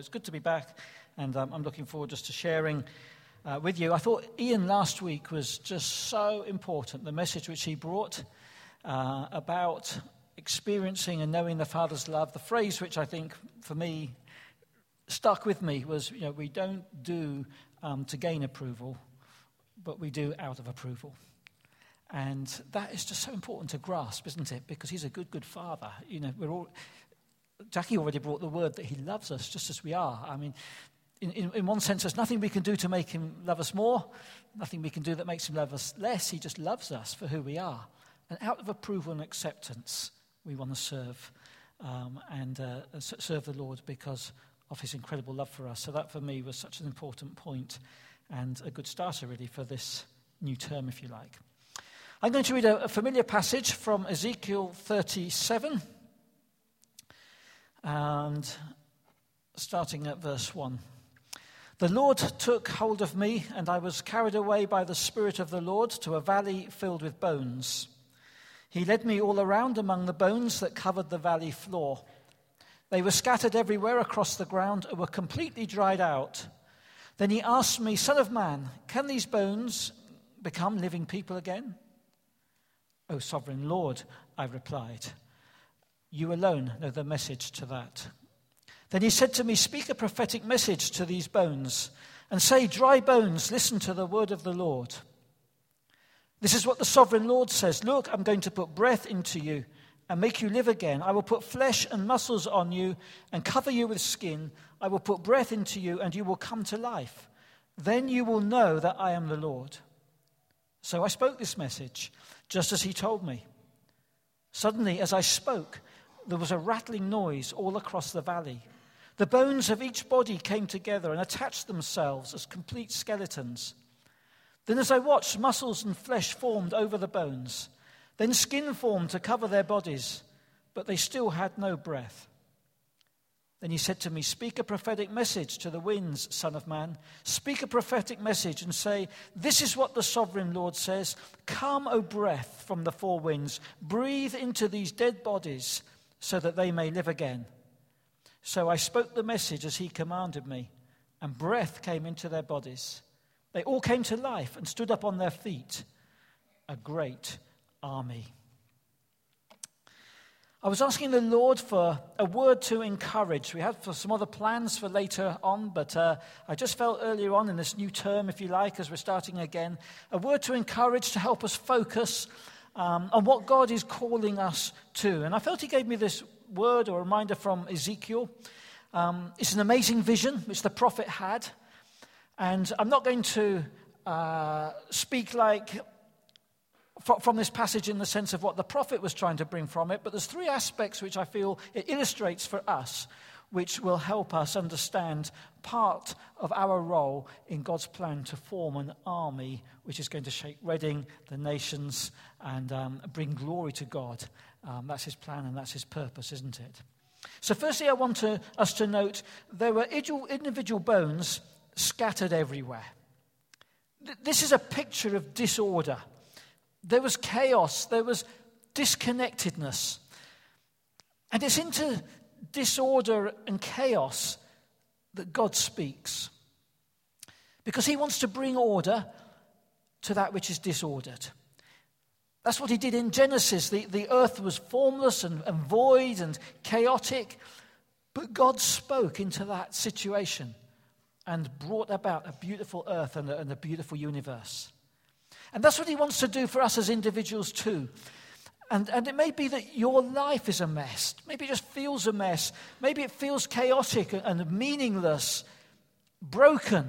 it's good to be back, and I'm looking forward just to sharing with you. I thought Ian last week was just so important, the message which he brought about experiencing and knowing the Father's love. The phrase which I think, for me, stuck with me was, we don't do to gain approval, but we do out of approval. And that is just so important to grasp, isn't it? Because he's a good, good Father. Jackie already brought the word that he loves us just as we are. I mean, in one sense, there's nothing we can do to make him love us more, nothing we can do that makes him love us less. He just loves us for who we are. And out of approval and acceptance, we want to serve serve the Lord because of his incredible love for us. So that, for me, was such an important point and a good starter, really, for this new term, if you like. I'm going to read a familiar passage from Ezekiel 37, and starting at verse 1. The Lord took hold of me, and I was carried away by the Spirit of the Lord to a valley filled with bones. He led me all around among the bones that covered the valley floor. They were scattered everywhere across the ground and were completely dried out. Then he asked me, Son of man, can these bones become living people again? O sovereign Lord, I replied, you alone know the message to that. Then he said to me, speak a prophetic message to these bones and say, dry bones, listen to the word of the Lord. This is what the sovereign Lord says. Look, I'm going to put breath into you and make you live again. I will put flesh and muscles on you and cover you with skin. I will put breath into you and you will come to life. Then you will know that I am the Lord. So I spoke this message, just as he told me. Suddenly, as I spoke, there was a rattling noise all across the valley. The bones of each body came together and attached themselves as complete skeletons. Then as I watched, muscles and flesh formed over the bones. Then skin formed to cover their bodies, but they still had no breath. Then he said to me, speak a prophetic message to the winds, Son of man. Speak a prophetic message and say, this is what the sovereign Lord says. Come, O breath from the four winds. Breathe into these dead bodies so that they may live again. So I spoke the message as he commanded me, and breath came into their bodies. They all came to life and stood up on their feet, a great army. I was asking the Lord for a word to encourage. We had some other plans for later on, but I just felt earlier on in this new term, if you like, as we're starting again, a word to encourage, to help us focus on what God is calling us to. And I felt he gave me this word or reminder from Ezekiel. It's an amazing vision which the prophet had. And I'm not going to speak from this passage in the sense of what the prophet was trying to bring from it, but there's three aspects which I feel it illustrates for us, which will help us understand part of our role in God's plan to form an army which is going to shake Reading, the nations, and bring glory to God. That's his plan and that's his purpose, isn't it? So firstly, I want us to note there were individual bones scattered everywhere. This is a picture of disorder. There was chaos, there was disconnectedness. And it's into disorder and chaos that God speaks. Because he wants to bring order to that which is disordered. That's what he did in Genesis. The earth was formless and void and chaotic. But God spoke into that situation and brought about a beautiful earth and a beautiful universe. And that's what he wants to do for us as individuals too. And it may be that your life is a mess. Maybe it just feels a mess. Maybe it feels chaotic and meaningless, broken.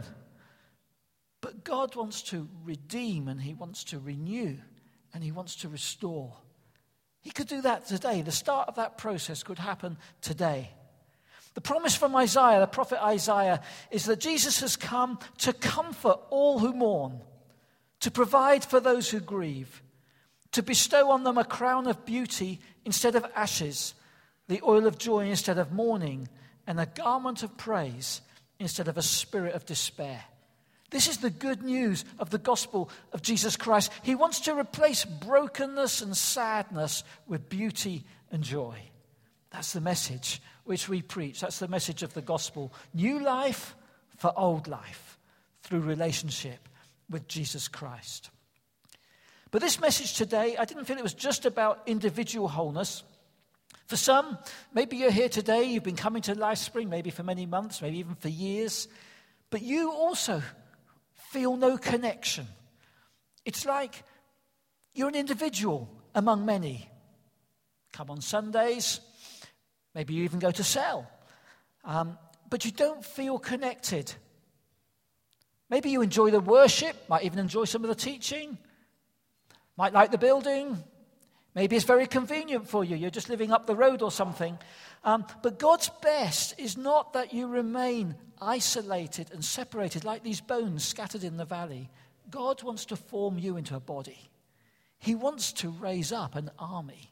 But God wants to redeem and he wants to renew and he wants to restore. He could do that today. The start of that process could happen today. The promise from Isaiah, the prophet Isaiah, is that Jesus has come to comfort all who mourn, to provide for those who grieve, to bestow on them a crown of beauty instead of ashes, the oil of joy instead of mourning, and a garment of praise instead of a spirit of despair. This is the good news of the gospel of Jesus Christ. He wants to replace brokenness and sadness with beauty and joy. That's the message which we preach. That's the message of the gospel. New life for old life through relationship with Jesus Christ. But this message today, I didn't feel it was just about individual wholeness. For some, maybe you're here today, you've been coming to LifeSpring, maybe for many months, maybe even for years, but you also feel no connection. It's like you're an individual among many. Come on Sundays, maybe you even go to cell, but you don't feel connected. Maybe you enjoy the worship, might even enjoy some of the teaching, might like the building. Maybe it's very convenient for you. You're just living up the road or something. But God's best is not that you remain isolated and separated like these bones scattered in the valley. God wants to form you into a body. He wants to raise up an army.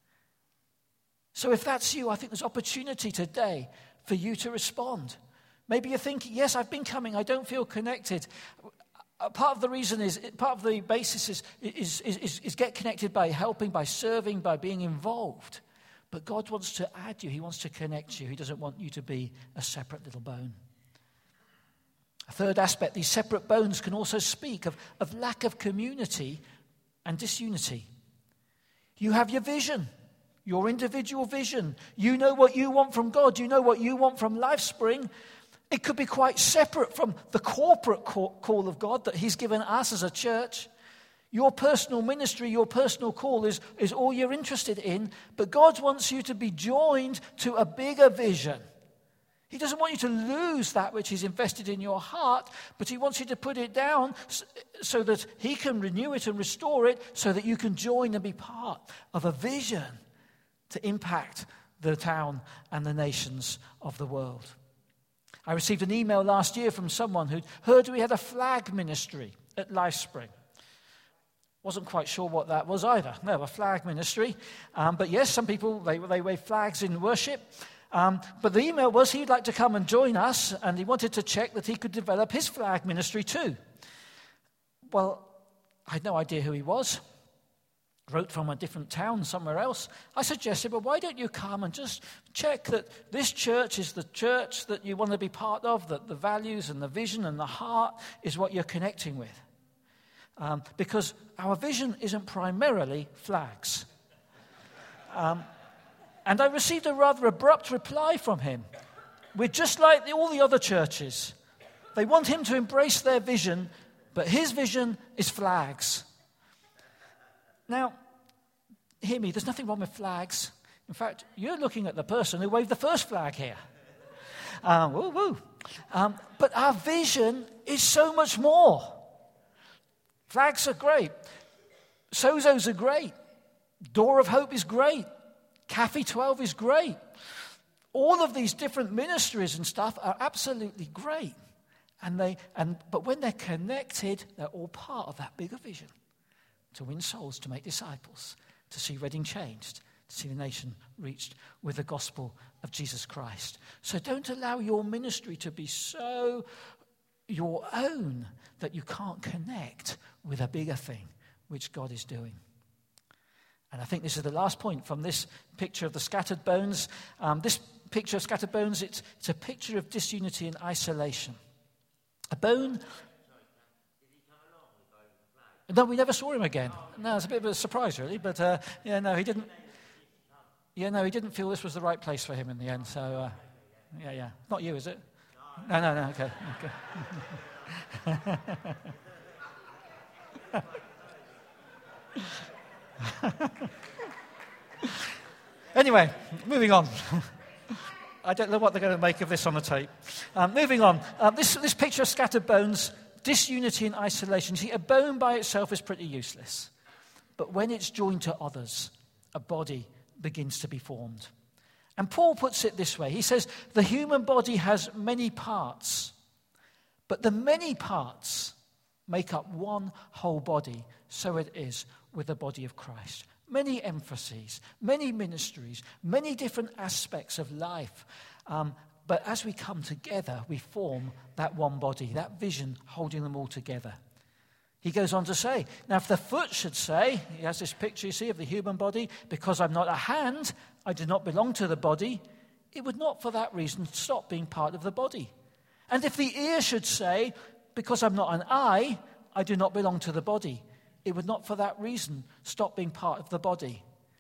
So if that's you, I think there's opportunity today for you to respond. Maybe you're thinking, yes, I've been coming, I don't feel connected. Part of the reason is, part of the basis is get connected by helping, by serving, by being involved. But God wants to add you. He wants to connect you. He doesn't want you to be a separate little bone. A third aspect, these separate bones can also speak of lack of community and disunity. You have your vision, your individual vision. You know what you want from God. You know what you want from LifeSpring. It could be quite separate from the corporate call of God that he's given us as a church. Your personal ministry, your personal call is all you're interested in, but God wants you to be joined to a bigger vision. He doesn't want you to lose that which he's invested in your heart, but he wants you to put it down so that he can renew it and restore it so that you can join and be part of a vision to impact the town and the nations of the world. I received an email last year from someone who'd heard we had a flag ministry at LifeSpring. Wasn't quite sure what that was either. No, a flag ministry. But yes, some people, they wave flags in worship. But the email was he'd like to come and join us, and he wanted to check that he could develop his flag ministry too. Well, I had no idea who he was. Wrote from a different town somewhere else. I suggested, well, why don't you come and just check that this church is the church that you want to be part of, that the values and the vision and the heart is what you're connecting with. Because our vision isn't primarily flags. And I received a rather abrupt reply from him. We're just like all the other churches. They want him to embrace their vision, but his vision is flags. Now, hear me, there's nothing wrong with flags. In fact, you're looking at the person who waved the first flag here. But our vision is so much more. Flags are great. Sozos are great. Door of Hope is great. Cafe 12 is great. All of these different ministries and stuff are absolutely great. But when they're connected, they're all part of that bigger vision. To win souls, to make disciples, to see Reading changed, to see the nation reached with the gospel of Jesus Christ. So don't allow your ministry to be so your own that you can't connect with a bigger thing which God is doing. And I think this is the last point from this picture of the scattered bones. This picture of scattered bones, it's a picture of disunity and isolation. A bone... No, we never saw him again. No, it's a bit of a surprise, really. But he didn't. He didn't feel this was the right place for him in the end. So, not you, is it? No. Okay. Anyway, moving on. I don't know what they're going to make of this on the tape. Moving on. This picture of scattered bones. Disunity and isolation. See, a bone by itself is pretty useless. But when it's joined to others, a body begins to be formed. And Paul puts it this way. He says, the human body has many parts, but the many parts make up one whole body. So it is with the body of Christ. Many emphases, many ministries, many different aspects of life. But as we come together, we form that one body, that vision holding them all together. He goes on to say, now if the foot should say, he has this picture, you see, of the human body, because I'm not a hand, I do not belong to the body, it would not for that reason stop being part of the body. And if the ear should say, because I'm not an eye, I do not belong to the body, it would not for that reason stop being part of the body.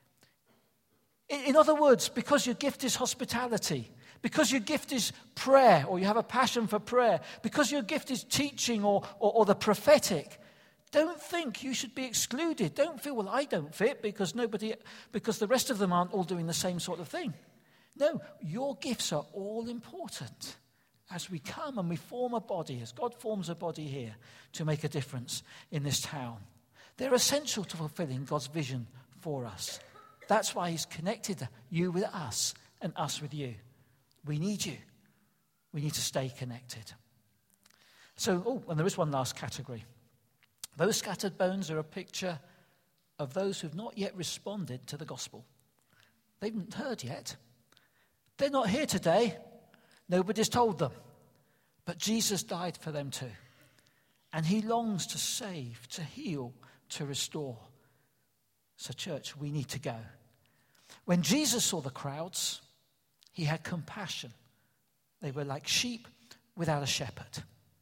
In other words, because your gift is hospitality, because your gift is prayer, or you have a passion for prayer, because your gift is teaching or the prophetic, don't think you should be excluded. Don't feel, well, I don't fit because the rest of them aren't all doing the same sort of thing. No, your gifts are all important as we come and we form a body, as God forms a body here to make a difference in this town. They're essential to fulfilling God's vision for us. That's why he's connected you with us and us with you. We need you. We need to stay connected. So, and there is one last category. Those scattered bones are a picture of those who've not yet responded to the gospel. They haven't heard yet. They're not here today. Nobody's told them. But Jesus died for them too. And he longs to save, to heal, to restore. So, church, we need to go. When Jesus saw the crowds, he had compassion. They were like sheep without a shepherd.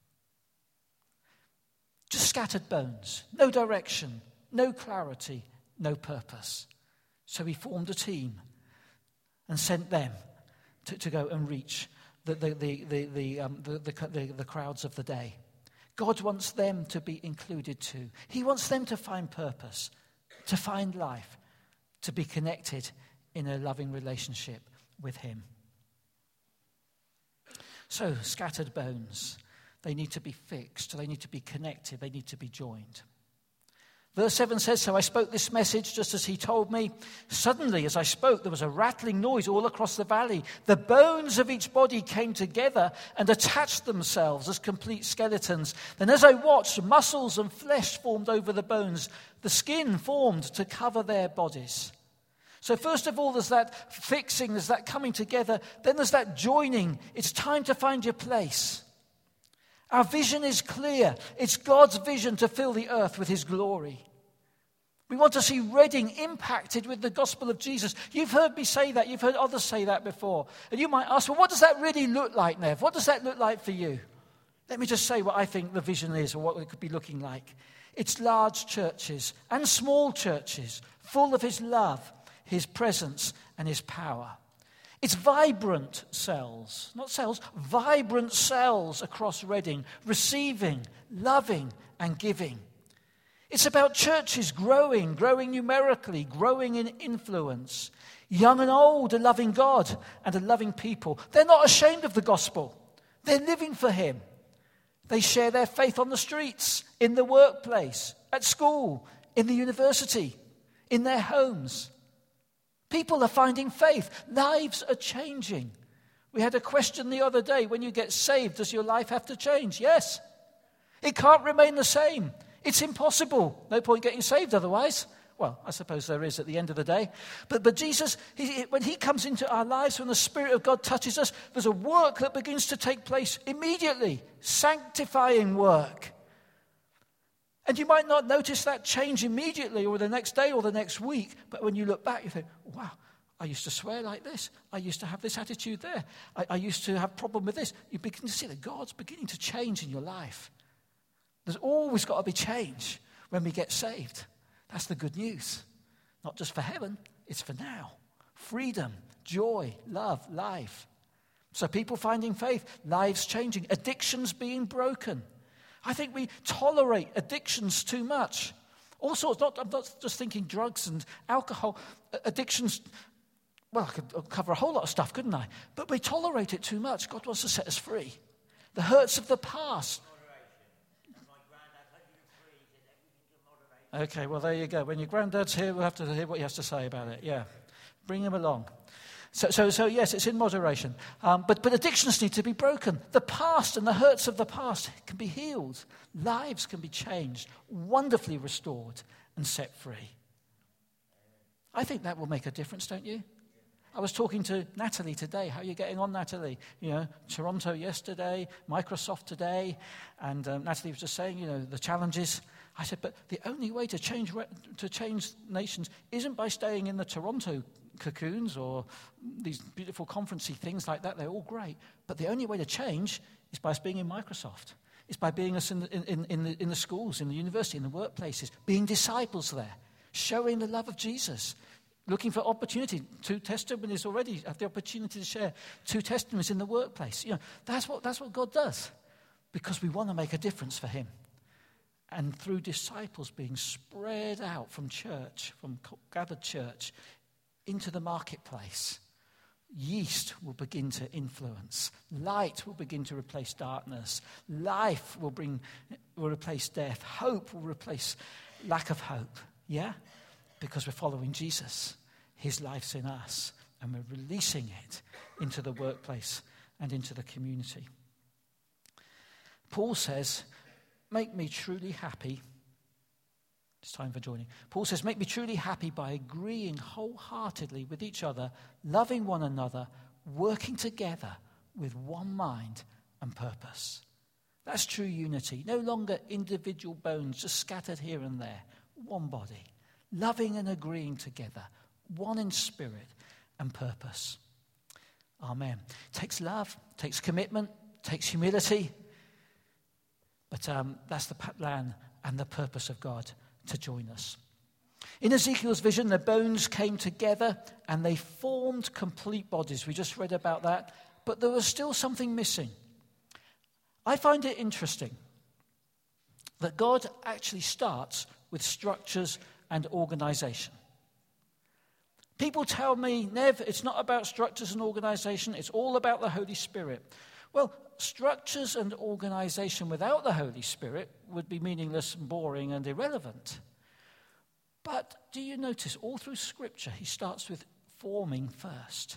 Just scattered bones, no direction, no clarity, no purpose. So he formed a team and sent them to go and reach the crowds of the day. God wants them to be included too. He wants them to find purpose, to find life, to be connected in a loving relationship with him. So, scattered bones, they need to be fixed, they need to be connected, they need to be joined. Verse 7 says, so I spoke this message just as he told me. Suddenly, as I spoke, there was a rattling noise all across the valley. The bones of each body came together and attached themselves as complete skeletons. Then as I watched, muscles and flesh formed over the bones. The skin formed to cover their bodies. So first of all, there's that fixing, there's that coming together. Then there's that joining. It's time to find your place. Our vision is clear. It's God's vision to fill the earth with his glory. We want to see Reading impacted with the gospel of Jesus. You've heard me say that. You've heard others say that before. And you might ask, well, what does that really look like, Nev? What does that look like for you? Let me just say what I think the vision is, or what it could be looking like. It's large churches and small churches full of his love, his presence, and his power. It's vibrant cells, not cells, vibrant cells across Reading, receiving, loving, and giving. It's about churches growing numerically, growing in influence. Young and old are loving God and are loving people. They're not ashamed of the gospel. They're living for him. They share their faith on the streets, in the workplace, at school, in the university, in their homes. People are finding faith. Lives are changing. We had a question the other day. When you get saved, does your life have to change? Yes. It can't remain the same. It's impossible. No point getting saved otherwise. Well, I suppose there is at the end of the day. But Jesus, when he comes into our lives, when the Spirit of God touches us, there's a work that begins to take place immediately. Sanctifying work. And you might not notice that change immediately or the next day or the next week. But when you look back, you think, wow, I used to swear like this. I used to have this attitude there. I used to have a problem with this. You begin to see that God's beginning to change in your life. There's always got to be change when we get saved. That's the good news. Not just for heaven, it's for now. Freedom, joy, love, life. So people finding faith, lives changing, addictions being broken. I think we tolerate addictions too much. All sorts, I'm not just thinking drugs and alcohol. Addictions, well, I could cover a whole lot of stuff, couldn't I? But we tolerate it too much. God wants to set us free. The hurts of the past. Okay, well, there you go. When your granddad's here, we'll have to hear what he has to say about it. Yeah, bring him along. So yes, it's in moderation. But addictions need to be broken. The past and the hurts of the past can be healed. Lives can be changed, wonderfully restored and set free. I think that will make a difference, don't you? I was talking to Natalie today. How are you getting on, Natalie? Toronto yesterday, Microsoft today. And Natalie was just saying, the challenges. I said, but the only way to change nations isn't by staying in the Toronto cocoons or these beautiful conferencey things like that. They're all great. But the only way to change is by us being in Microsoft. It's by being us in the schools, in the university, in the workplaces, being disciples there, showing the love of Jesus, looking for opportunity. 2 testimonies already have the opportunity to share 2 testimonies in the workplace. That's what God does, because we want to make a difference for him. And through disciples being spread out from church, from gathered church, into the marketplace, yeast will begin to influence. Light will begin to replace darkness. Life will replace death. Hope will replace lack of hope. Yeah? Because we're following Jesus. His life's in us. And we're releasing it into the workplace and into the community. Paul says, make me truly happy. It's time for joining. Paul says, make me truly happy by agreeing wholeheartedly with each other, loving one another, working together with one mind and purpose. That's true unity. No longer individual bones just scattered here and there. One body. Loving and agreeing together. One in spirit and purpose. Amen. It takes love, takes commitment, takes humility. But that's the plan and the purpose of God to join us. In Ezekiel's vision, the bones came together and they formed complete bodies. We just read about that. But there was still something missing. I find it interesting that God actually starts with structures and organization. People tell me, Nev, it's not about structures and organization. It's all about the Holy Spirit. Well, structures and organization without the Holy Spirit would be meaningless, boring, and irrelevant. But do you notice all through Scripture, he starts with forming first.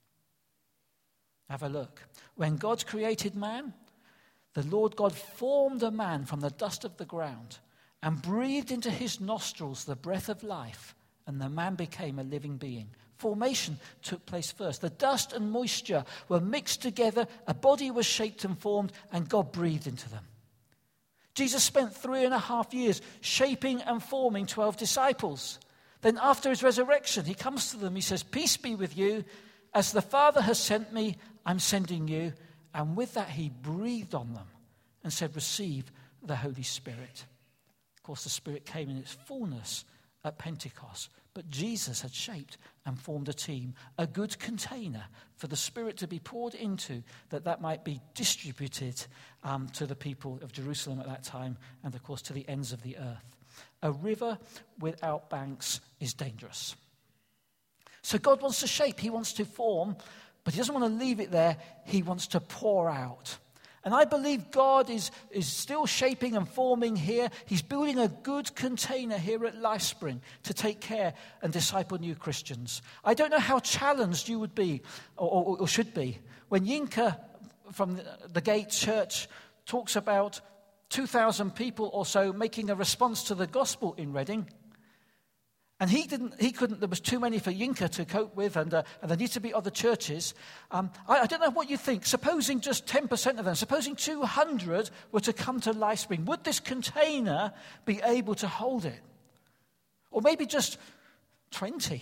Have a look. When God created man, the Lord God formed a man from the dust of the ground and breathed into his nostrils the breath of life, and the man became a living being. Formation took place first. The dust and moisture were mixed together, a body was shaped and formed, and God breathed into them. Jesus spent 3.5 years shaping and forming 12 disciples. Then after his resurrection, he comes to them, he says, peace be with you. As the Father has sent me, I'm sending you. And with that, he breathed on them and said, receive the Holy Spirit. Of course, the Spirit came in its fullness at Pentecost. But Jesus had shaped and formed a team, a good container for the Spirit to be poured into, that might be distributed to the people of Jerusalem at that time, and of course to the ends of the earth. A river without banks is dangerous. So God wants to shape, he wants to form, but he doesn't want to leave it there, he wants to pour out. And I believe God is still shaping and forming here. He's building a good container here at LifeSpring to take care and disciple new Christians. I don't know how challenged you would be or should be when Yinka from the Gate Church talks about 2,000 people or so making a response to the gospel in Reading. And he couldn't, there was too many for Yinka to cope with, and there needs to be other churches. I don't know what you think. Supposing just 10% of them, supposing 200 were to come to LifeSpring, would this container be able to hold it? Or maybe just 20?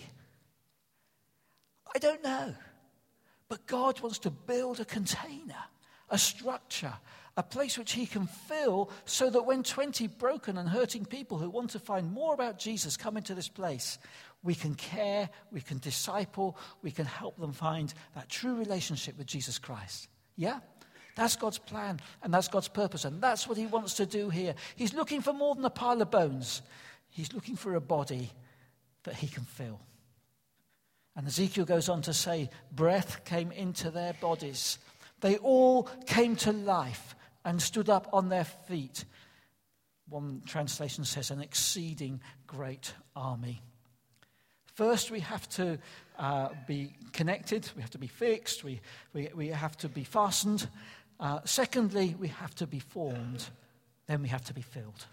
I don't know. But God wants to build a container, a structure, a place which he can fill so that when 20 broken and hurting people who want to find more about Jesus come into this place, we can care, we can disciple, we can help them find that true relationship with Jesus Christ. Yeah? That's God's plan and that's God's purpose, and that's what he wants to do here. He's looking for more than a pile of bones. He's looking for a body that he can fill. And Ezekiel goes on to say, breath came into their bodies. They all came to life and stood up on their feet. One translation says, an exceeding great army. First, we have to be connected. We have to be fixed. We have to be fastened. Secondly, we have to be formed. Then we have to be filled.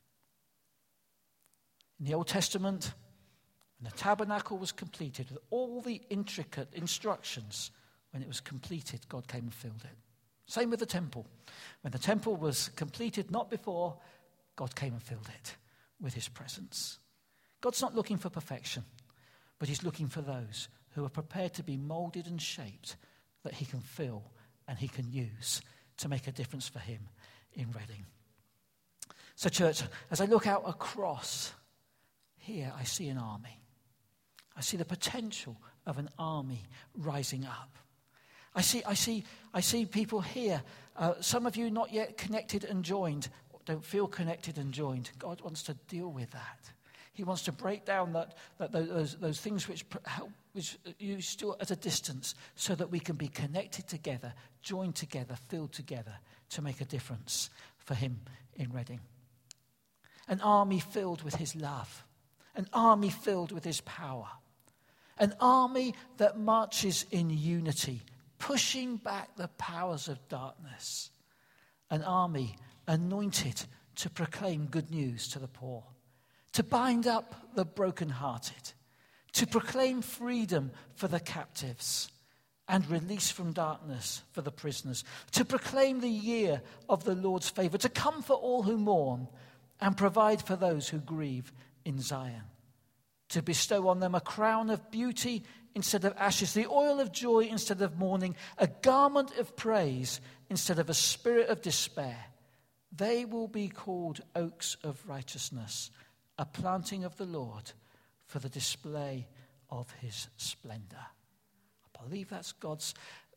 In the Old Testament, when the tabernacle was completed with all the intricate instructions, when it was completed, God came and filled it. Same with the temple. When the temple was completed, not before, God came and filled it with his presence. God's not looking for perfection, But he's looking for those who are prepared to be molded and shaped that he can fill and he can use to make a difference for him in Reading. So church, as I look out across here, I see an army. I see the potential of an army rising up. I see people here. Some of you not yet connected and joined, don't feel connected and joined. God wants to deal with that. He wants to break down those things which you still at a distance, so that we can be connected together, joined together, filled together to make a difference for him in Reading. An army filled with his love. An army filled with his power. An army that marches in unity, pushing back the powers of darkness. An army anointed to proclaim good news to the poor, to bind up the brokenhearted, to proclaim freedom for the captives and release from darkness for the prisoners, to proclaim the year of the Lord's favor, to comfort all who mourn and provide for those who grieve in Zion, to bestow on them a crown of beauty instead of ashes, the oil of joy instead of mourning, a garment of praise instead of a spirit of despair. They will be called oaks of righteousness, a planting of the Lord for the display of his splendor. I believe that's God's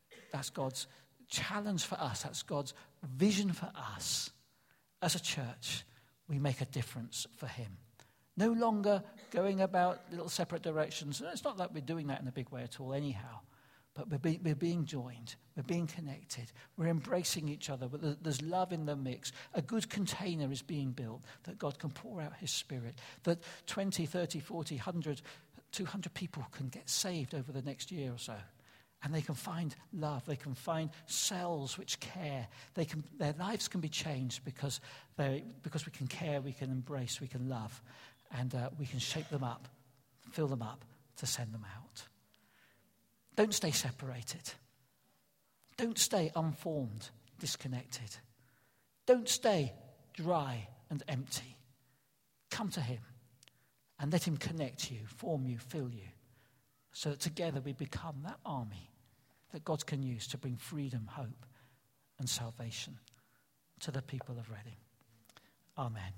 challenge for us. That's God's vision for us. As a church, we make a difference for him. No longer going about little separate directions. It's not like we're doing that in a big way at all anyhow. But we're being joined. We're being connected. We're embracing each other. But there's love in the mix. A good container is being built that God can pour out his Spirit. That 20, 30, 40, 100, 200 people can get saved over the next year or so. And they can find love. They can find cells which care. Their lives can be changed because we can care, we can embrace, we can love. And we can shape them up, fill them up to send them out. Don't stay separated. Don't stay unformed, disconnected. Don't stay dry and empty. Come to him and let him connect you, form you, fill you, so that together we become that army that God can use to bring freedom, hope, and salvation to the people of Reading. Amen.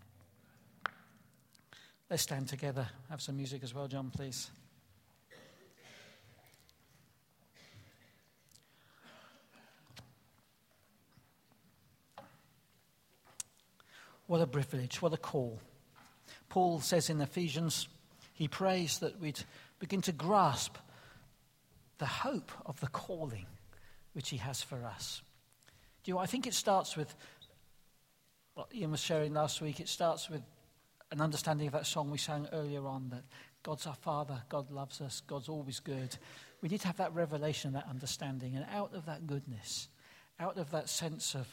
Let's stand together. Have some music as well, John, please. What a privilege, what a call. Paul says in Ephesians, he prays that we'd begin to grasp the hope of the calling which he has for us. Do you know, I think it starts with what Ian was sharing last week. It starts with an understanding of that song we sang earlier on, that God's our Father, God loves us, God's always good. We need to have that revelation, that understanding, and out of that goodness, out of that sense of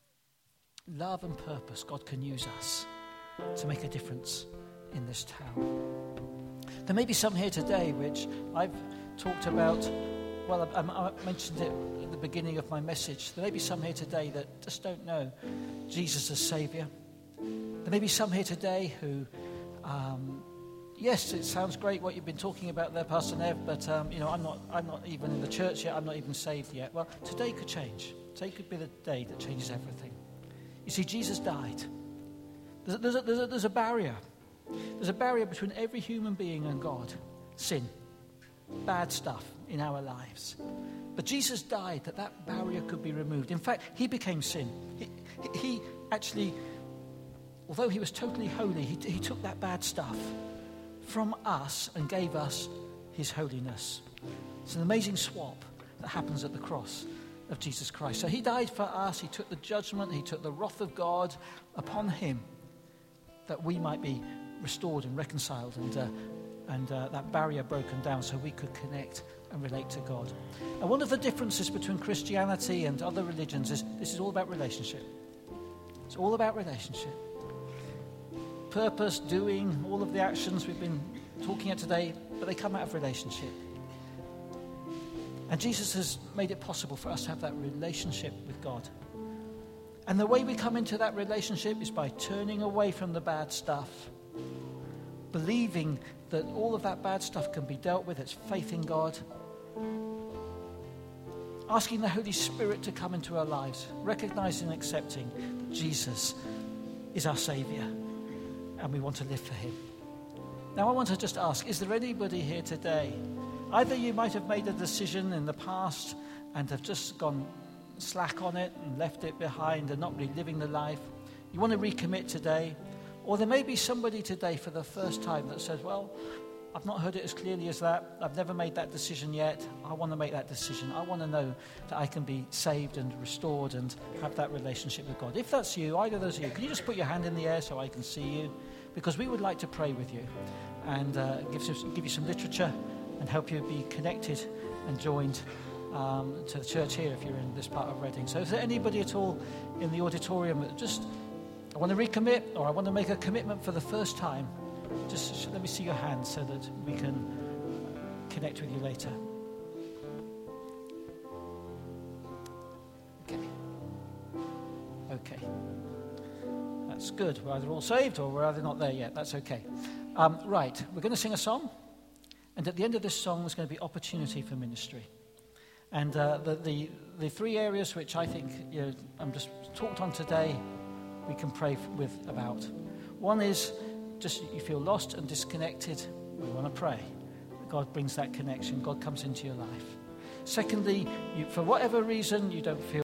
love and purpose, God can use us to make a difference in this town. There may be some here today which I've talked about, well, I mentioned it at the beginning of my message. There may be some here today that just don't know Jesus as Saviour. There may be some here today who, yes, it sounds great what you've been talking about there, Pastor Nev, but I'm not even in the church yet. I'm not even saved yet. Well, today could change. Today could be the day that changes everything. You see, Jesus died. There's a barrier. There's a barrier between every human being and God. Sin. Bad stuff in our lives. But Jesus died that barrier could be removed. In fact, he became sin. He actually, although he was totally holy, he took that bad stuff from us and gave us his holiness. It's an amazing swap that happens at the cross of Jesus Christ. So he died for us. He took the judgment. He took the wrath of God upon him that we might be restored and reconciled and that barrier broken down so we could connect and relate to God. And one of the differences between Christianity and other religions is this is all about relationship. It's all about relationship. Purpose, doing, all of the actions we've been talking about today, but they come out of relationship. And Jesus has made it possible for us to have that relationship with God. And the way we come into that relationship is by turning away from the bad stuff believing that all of that bad stuff can be dealt with. It's faith in God. Asking the Holy Spirit to come into our lives, recognizing and accepting that Jesus is our Savior and we want to live for him. Now I want to just ask, is there anybody here today? Either you might have made a decision in the past and have just gone slack on it and left it behind and not really living the life. You want to recommit today. Or there may be somebody today for the first time that says, well, I've not heard it as clearly as that. I've never made that decision yet. I want to make that decision. I want to know that I can be saved and restored and have that relationship with God. If that's you, either of those of you, can you just put your hand in the air so I can see you? Because we would like to pray with you and give you some literature and help you be connected and joined to the church here if you're in this part of Reading. So is there anybody at all in the auditorium that just, I want to recommit or I want to make a commitment for the first time? Just let me see your hand so that we can connect with you later. Okay. That's good. We're either all saved or we're either not there yet. That's okay. Right. We're going to sing a song. And at the end of this song, there's going to be opportunity for ministry. And the three areas which I think I'm just talked on today, we can pray about. One is just you feel lost and disconnected. We want to pray. God brings that connection. God comes into your life. Secondly, for whatever reason, you don't feel